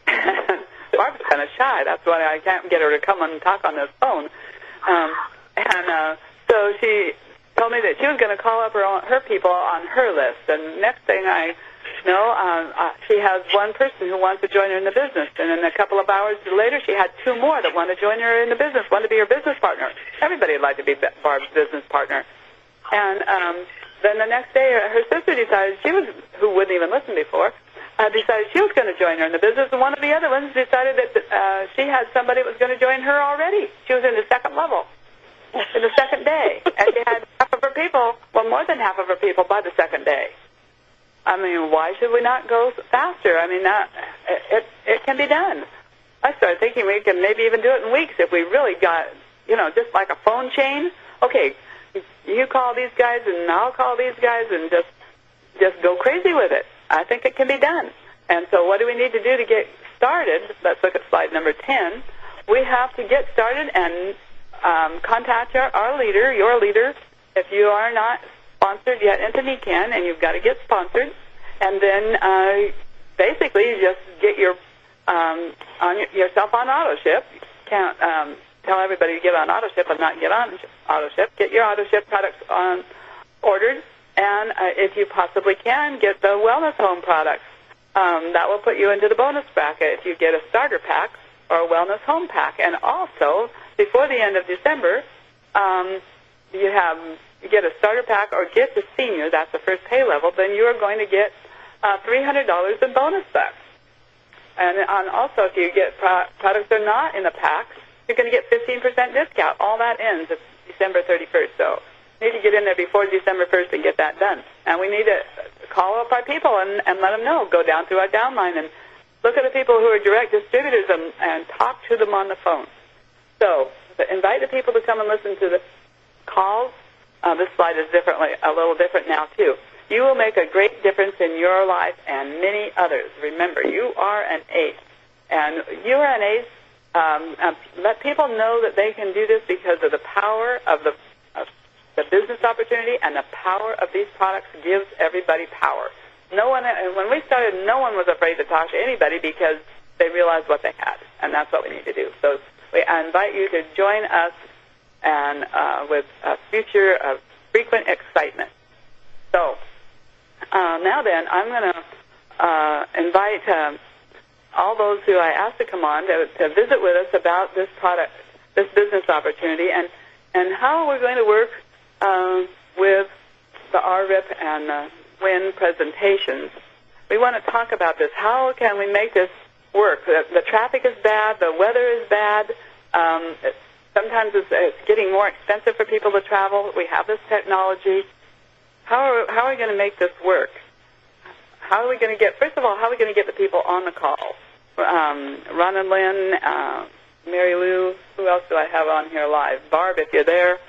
Barb's kind of shy. That's why I can't get her to come and talk on this phone. Um, and uh, so she told me that she was going to call up her own, her people on her list. And next thing I know, um, uh, she has one person who wants to join her in the business. And then a couple of hours later, she had two more that want to join her in the business, want to be her business partner. Everybody would like to be Barb's business partner. And um, then the next day, her sister decided she was, who wouldn't even listen before, uh, decided she was going to join her in the business. And one of the other ones decided that uh, she had somebody that was going to join her already. She was in the second level, in the second day. And she had half of her people, well, more than half of her people by the second day. I mean, why should we not go faster? I mean, that, it, it can be done. I started thinking we can maybe even do it in weeks if we really got, you know, just like a phone chain. Okay, you call these guys and I'll call these guys and just just go crazy with it. I think it can be done. And so what do we need to do to get started? Let's look at slide number ten. We have to get started and um, contact our, our leader, your leader, if you are not sponsored yet into N E C A N, and you've got to get sponsored. And then uh, basically you just get your um, on yourself on AutoShip. Can't um, tell everybody to get on AutoShip and not get on AutoShip. Get your AutoShip products on ordered, and uh, if you possibly can, get the Wellness Home products. Um, that will put you into the bonus bracket if you get a starter pack or a Wellness Home pack. And also, before the end of December, um, you have you get a starter pack or get the senior, that's the first pay level, then you are going to get uh, three hundred dollars in bonus bucks. And on also, if you get pro- products that are not in the packs, you're going to get fifteen percent discount. All that ends at December thirty-first. So you need to get in there before December first and get that done. And we need to call up our people and, and let them know. Go down through our downline and look at the people who are direct distributors and, and talk to them on the phone. So invite the people to come and listen to the calls. Uh, this slide is differently, a little different now, too. You will make a great difference in your life and many others. Remember, you are an ace. And you are an ace. Um, uh, let people know that they can do this because of the power of the, of the business opportunity, and the power of these products gives everybody power. No one, and when we started, no one was afraid to talk to anybody because they realized what they had, and that's what we need to do. So we invite you to join us and uh, with a future of frequent excitement. So uh, now then, I'm going to uh, invite um, all those who I asked to come on to, to visit with us about this product, this business opportunity, and, and how we're going to work uh, with the R R I P and the W I N presentations. We want to talk about this. How can we make this work? The, the traffic is bad. The weather is bad. Um, it, sometimes it's, it's getting more expensive for people to travel. We have this technology. How are, how are we going to make this work? How are we going to get, first of all, how are we going to get the people on the call? Um, Ron and Lynn, uh, Mary Lou, who else do I have on here live? Barb, if you're there.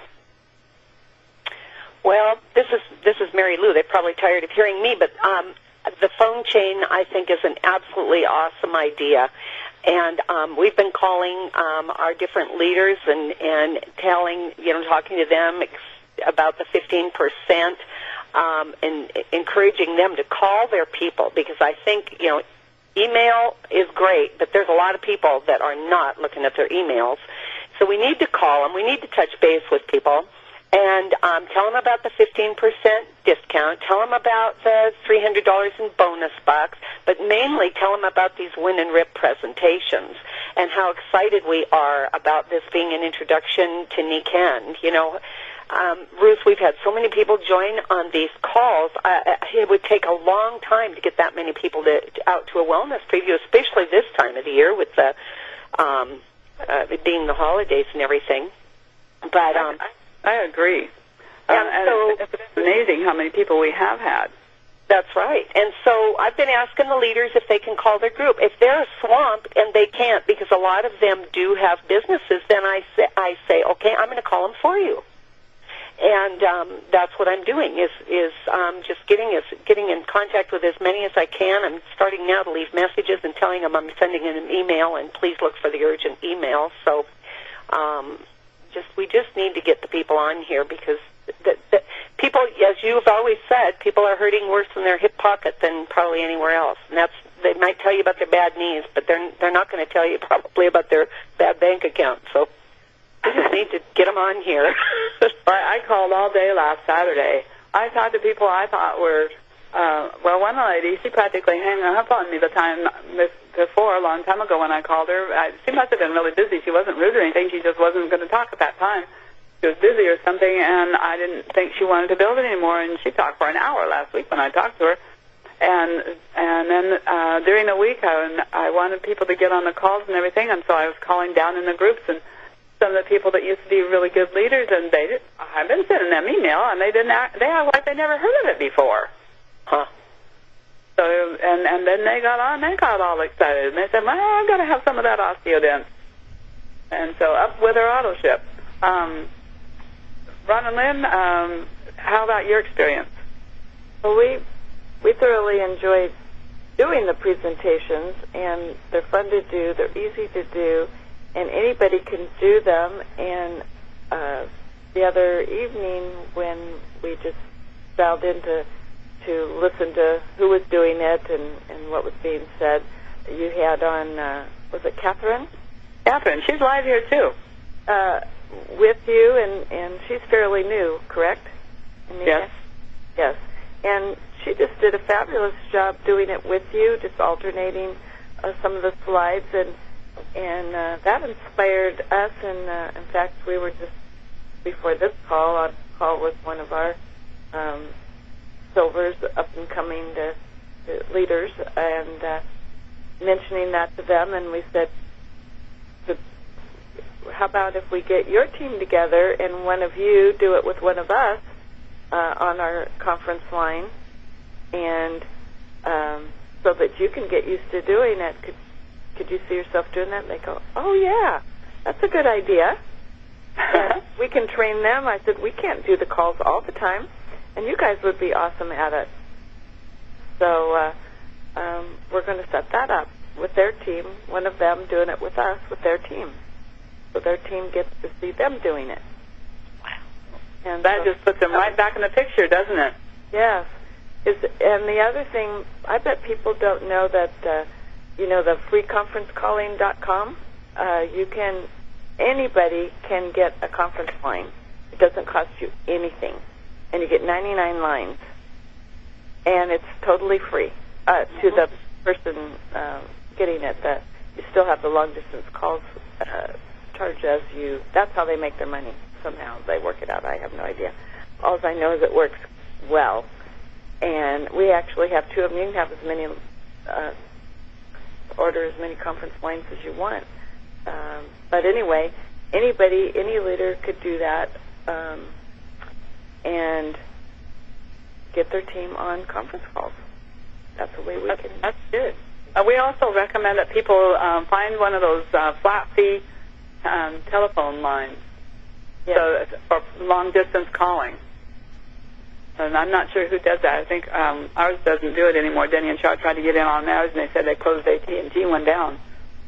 Well, this is this is Mary Lou. They're probably tired of hearing me, but um, the phone chain, I think, is an absolutely awesome idea. And um, we've been calling um, our different leaders and, and telling, you know, talking to them ex- about the fifteen percent um, and encouraging them to call their people, because I think, you know, email is great, but there's a lot of people that are not looking at their emails. So we need to call them. We need to touch base with people. And um, tell them about the fifteen percent discount. Tell them about the three hundred dollars in bonus bucks. But mainly tell them about these Win and Rip presentations and how excited we are about this being an introduction to N C A N. You know, um, Ruth, we've had so many people join on these calls. Uh, it would take a long time to get that many people to, to, out to a wellness preview, especially this time of the year with the um, uh, being the holidays and everything. But um, I, I agree. And uh, so, and it's, it's amazing how many people we have had. That's right. And so I've been asking the leaders if they can call their group. If they're swamped and they can't, because a lot of them do have businesses, then I say, I say okay, I'm going to call them for you. And um, that's what I'm doing is is um, just getting as, getting in contact with as many as I can. I'm starting now to leave messages and telling them I'm sending an email, and please look for the urgent email. So um, just we just need to get the people on here because the, the people, as you've always said, people are hurting worse in their hip pocket than probably anywhere else. And that's they might tell you about their bad knees, but they're they're not going to tell you probably about their bad bank account. So we just need to get them on here. I called all day last Saturday. I talked to people I thought were, uh, well, one lady, she practically hung up on me the time before, a long time ago when I called her. I, she must have been really busy. She wasn't rude or anything. She just wasn't going to talk at that time. She was busy or something, and I didn't think she wanted to build it anymore, and she talked for an hour last week when I talked to her. And and then uh, during the week, I, I wanted people to get on the calls and everything, and so I was calling down in the groups, and some of the people that used to be really good leaders, and they did, I've been sending them email, and they didn't act, they act like they never heard of it before. Huh. So, and, and then they got on, they got all excited, and they said, well, I've got to have some of that osteodent. And so up with our auto ship. Um, Ron and Lynn, um, how about your experience? Well, we, we thoroughly enjoyed doing the presentations, and they're fun to do, they're easy to do, and anybody can do them. And uh, the other evening when we just dialed in to, to listen to who was doing it and, and what was being said, you had on, uh, was it Catherine? Catherine, she's live here too. Uh, with you, and, and she's fairly new, correct? Anita? Yes. Yes. And she just did a fabulous job doing it with you, just alternating uh, some of the slides, and And uh, that inspired us, and uh, in fact, we were just, before this call, on call with one of our um, silvers, up-and-coming to, to leaders, and uh, mentioning that to them, and we said, how about if we get your team together, and one of you do it with one of us uh, on our conference line, and um, so that you can get used to doing it. Could Could you see yourself doing that? And they go, oh, yeah, that's a good idea. And we can train them. I said, we can't do the calls all the time, and you guys would be awesome at it. So uh, um, we're going to set that up with their team, one of them doing it with us with their team. So their team gets to see them doing it. Wow. And that so, just puts them right back in the picture, doesn't it? Yes. Is, and the other thing, I bet people don't know that uh, you know, the free conference calling dot com, uh, you can, anybody can get a conference line. It doesn't cost you anything. And you get ninety-nine lines. And it's totally free uh, mm-hmm. to the person uh, getting it. That you still have the long-distance calls uh, charged as you. That's how they make their money. Somehow they work it out. I have no idea. All I know is it works well. And we actually have two of them. You can have as many uh, order as many conference lines as you want. Um, but anyway, anybody, any leader could do that um, and get their team on conference calls. That's the way we that's, can. That's good. Uh, we also recommend that people um, find one of those uh, flat fee um, telephone lines Yes. so, for long distance calling. And I'm not sure who does that. I think um, ours doesn't do it anymore. Denny and Shaw tried to get in on ours, and they said they closed A T and T one down.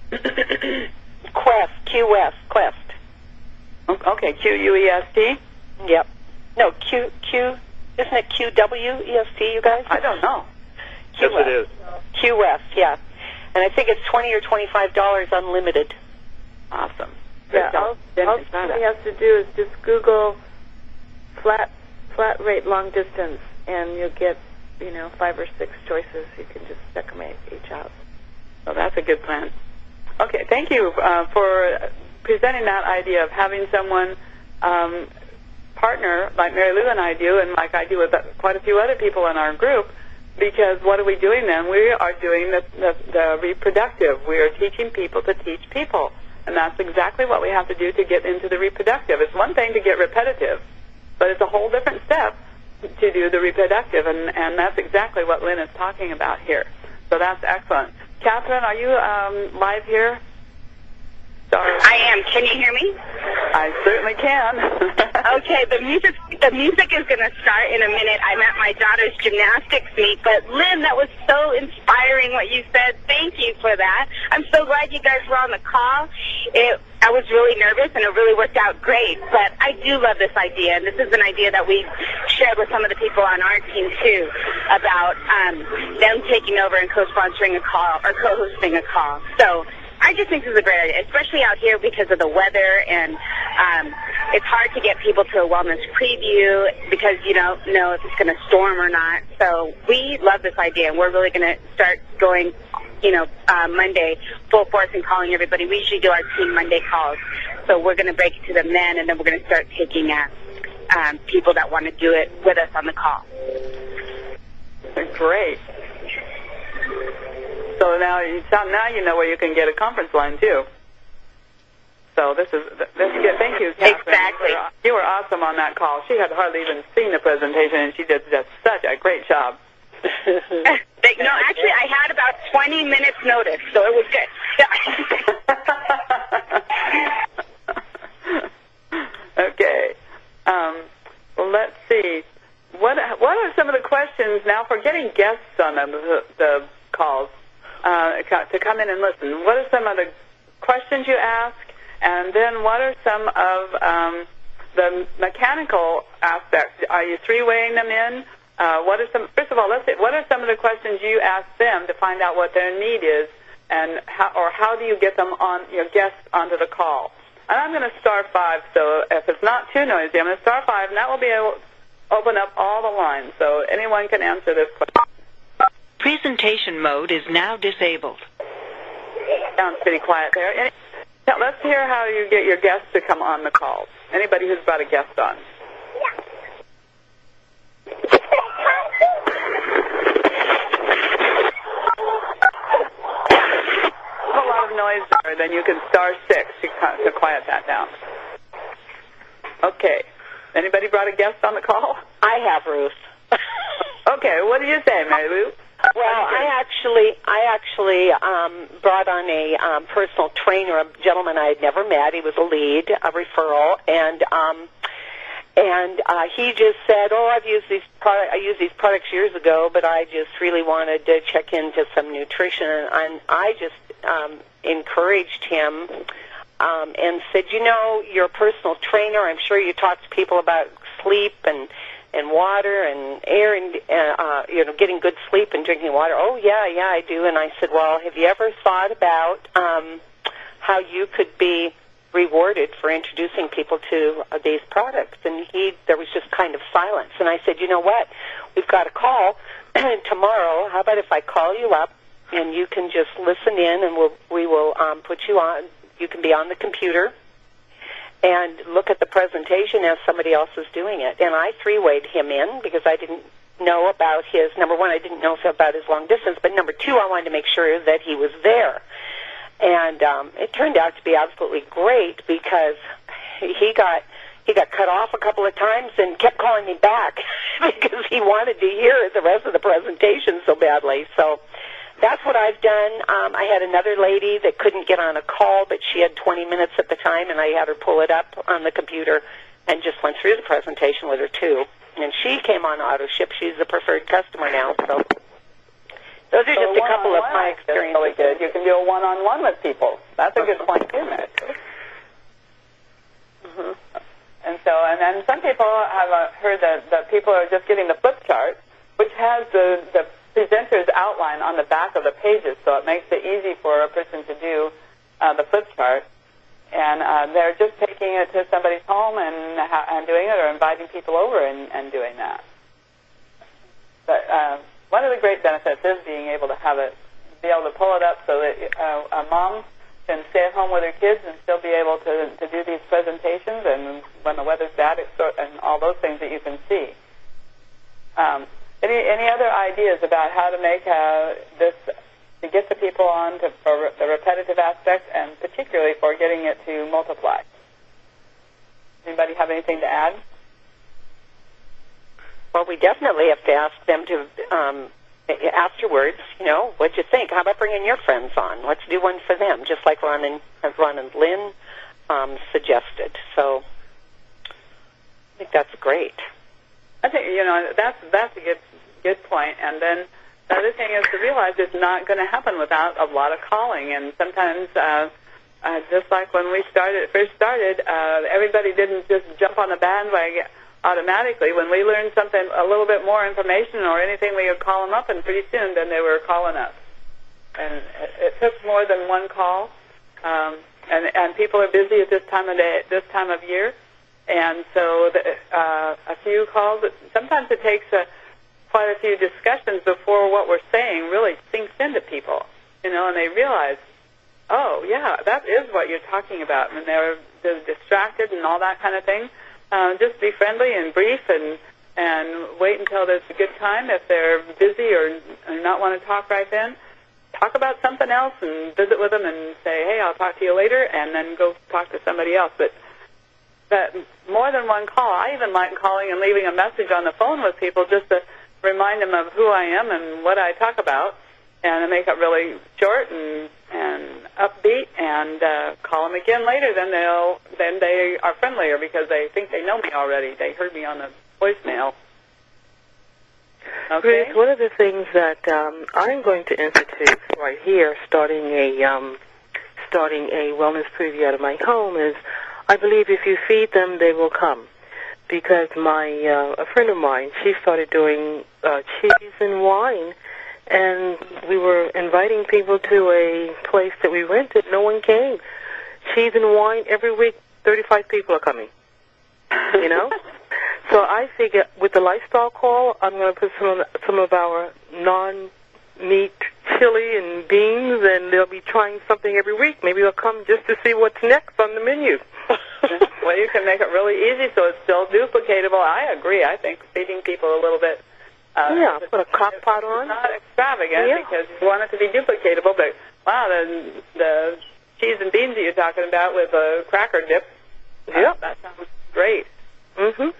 Quest, Q S, Quest. Okay, Q U E S T? Yep. No, Q, Q, isn't it Q W E S T, you guys? I don't know. Yes, it is. Q S, yeah. And I think it's twenty or twenty-five dollars unlimited. Awesome. Yeah, all, all somebody has to do is just Google flat flat rate long distance, and you'll get, you know, five or six choices. You can just check them each out. Well, that's a good plan. Okay, thank you uh, for presenting that idea of having someone um, partner like Mary Lou and I do, and like I do with quite a few other people in our group. Because what are we doing then? We are doing the, the, the reproductive. We are teaching people to teach people. And that's exactly what we have to do to get into the reproductive. It's one thing to get repetitive, but it's a whole different step to do the reproductive, and, and that's exactly what Lynn is talking about here. So that's excellent. Catherine, are you um, live here? Sorry. I am. Can you hear me? I certainly can. Okay, the music the music is going to start in a minute. I'm at my daughter's gymnastics meet, but Lynn, that was so inspiring what you said. Thank you for that. I'm so glad you guys were on the call. It, I was really nervous, and it really worked out great, but I do love this idea, and this is an idea that we shared with some of the people on our team, too, about um, them taking over and co-sponsoring a call or co-hosting a call. So I just think this is a great idea, especially out here because of the weather, and um, it's hard to get people to a wellness preview because you don't know if it's going to storm or not. So we love this idea, and we're really going to start going, you know, uh, Monday full force and calling everybody. We usually do our team Monday calls, so we're going to break it to them then, and then we're going to start taking uh, um, people that want to do it with us on the call. Great. So now you now you know where you can get a conference line too. So this is this is good. Thank you, Catherine. Exactly. You were, you were awesome on that call. She had hardly even seen the presentation, and she did just such a great job. No, actually, I had about twenty minutes notice, so it was good. Okay. Um, well, let's see. What what are some of the questions now for getting guests on the, the calls? Uh, to come in and listen. What are some of the questions you ask, and then what are some of um, the mechanical aspects? Are you three-weighing them in? Uh, what are some? First of all, let's see. What are some of the questions you ask them to find out what their need is, and how, or how do you get them on your guests onto the call? And I'm going to star five. So if it's not too noisy, I'm going to star five, and that will be able to open up all the lines, so anyone can answer this question. Presentation mode is now disabled. Sounds pretty quiet there. Any, now let's hear how you get your guests to come on the calls. Anybody who's brought a guest on. There's a lot of noise there. Then you can star six to, to quiet that down. Okay. Anybody brought a guest on the call? I have, Ruth. Okay. What do you say, Mary Lou? Well, I actually, I actually um, brought on a um, personal trainer, a gentleman I had never met. He was a lead, a referral, and um, and uh, he just said, "Oh, I've used these product, I used these products years ago, but I just really wanted to check into some nutrition." And I just um, encouraged him um, and said, "You know, you're a personal trainer. I'm sure you talk to people about sleep and." and water and air and, uh, you know, getting good sleep and drinking water." "Oh, yeah, yeah, I do." And I said, "Well, have you ever thought about um, how you could be rewarded for introducing people to uh, these products?" And he, there was just kind of silence. And I said, "You know what? We've got a call tomorrow. How about if I call you up and you can just listen in, and we'll, we will um, put you on. You can be on the computer and look at the presentation as somebody else is doing it." And I three-weighted him in because I didn't know about his, number one, I didn't know about his long distance, but number two, I wanted to make sure that he was there. And um, it turned out to be absolutely great because he got he got cut off a couple of times and kept calling me back because he wanted to hear the rest of the presentation so badly. So that's what I've done. Um, I had another lady that couldn't get on a call, but she had twenty minutes at the time, and I had her pull it up on the computer and just went through the presentation with her, too. And she came on AutoShip. She's a preferred customer now. So those are so just a couple of my experiences. Really good. You can do a one-on-one with people. That's a good point, too, Mary. Mm-hmm. And so, and then some people have uh, heard that, that people are just getting the flip chart, which has the, the presenter's outline on the back of the pages, so it makes it easy for a person to do uh, the flip chart. and uh, they're just taking it to somebody's home and, ha- and doing it, or inviting people over and, and doing that. But uh, one of the great benefits is being able to have it, be able to pull it up so that uh, a mom can stay at home with her kids and still be able to, to do these presentations, and when the weather's bad, it's sort, and all those things that you can see. Um, any any other ideas about how to make uh, this, to get the people on to, for the repetitive aspect, and particularly for getting it to multiply? Anybody have anything to add? Well, we definitely have to ask them to, um, afterwards, you know, what'd you think? How about bringing your friends on? Let's do one for them, just like Ron and, Ron and Lynn um, suggested. So I think that's great. I think, you know, that's that's a good good point. And then the other thing is to realize it's not going to happen without a lot of calling. And sometimes, uh, uh, just like when we started, first started, uh, everybody didn't just jump on the bandwagon automatically. When we learned something, a little bit more information or anything, we would call them up, and pretty soon then they were calling us. And it, it took more than one call. Um, and and people are busy at this time of day, this time of year. And so the, uh, a few calls, sometimes it takes a, quite a few discussions before what we're saying really sinks into people, you know, and they realize, oh, yeah, that is what you're talking about. And they're, they're distracted and all that kind of thing. Uh, just be friendly and brief, and and wait until there's a good time. If they're busy or, or not want to talk right then, talk about something else and visit with them and say, hey, I'll talk to you later, and then go talk to somebody else. But But more than one call. I even like calling and leaving a message on the phone with people just to remind them of who I am and what I talk about, and to make it really short and and upbeat, and uh, call them again later. Then they'll then they are friendlier because they think they know me already. They heard me on the voicemail. Okay. Ruth, one of the things that um, I'm going to institute right here, starting a um, starting a wellness preview out of my home, is I believe if you feed them, they will come. Because my uh, a friend of mine, she started doing uh, cheese and wine, and we were inviting people to a place that we rented. No one came. Cheese and wine every week. thirty-five people are coming. You know. So I figure with the lifestyle call, I'm going to put some of, some of our non-meat chili and beans, and they'll be trying something every week. Maybe they'll come just to see what's next on the menu. Well, you can make it really easy so it's still duplicatable. I agree. I think feeding people a little bit. Uh, yeah, put a crock pot on. It's not extravagant, yeah. because you want it to be duplicatable. But wow, the the cheese and beans that you're talking about with a cracker dip. Yeah, uh, that sounds great. Mhm.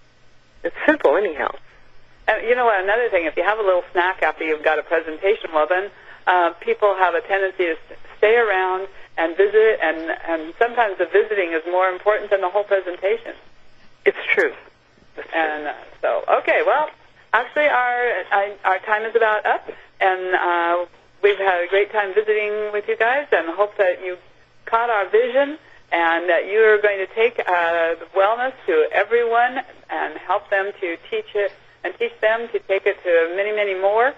It's simple, anyhow. And you know what? Another thing, if you have a little snack after you've got a presentation, well, then uh, people have a tendency to stay around and visit, and, and sometimes the visiting is more important than the whole presentation. It's true. It's true. And uh, so, okay, well, actually our I, our time is about up, and uh, we've had a great time visiting with you guys, and hope that you caught our vision, and that you are going to take uh, wellness to everyone and help them to teach it, and teach them to take it to many, many more,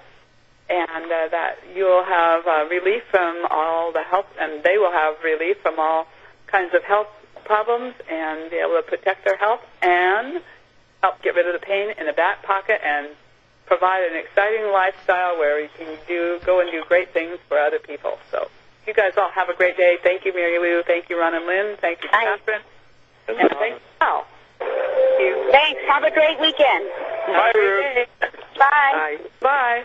and uh, that you will have uh, relief from all the health, and they will have relief from all kinds of health problems, and be able to protect their health and help get rid of the pain in the back pocket, and provide an exciting lifestyle where you can do go and do great things for other people. So you guys all have a great day. Thank you, Mary Lou. Thank you, Ron and Lynn. Thank you, Bye. Catherine. And thank you, Al. Thank you. Thanks. Have a great weekend. Bye, Ruth. Bye. Bye. Bye.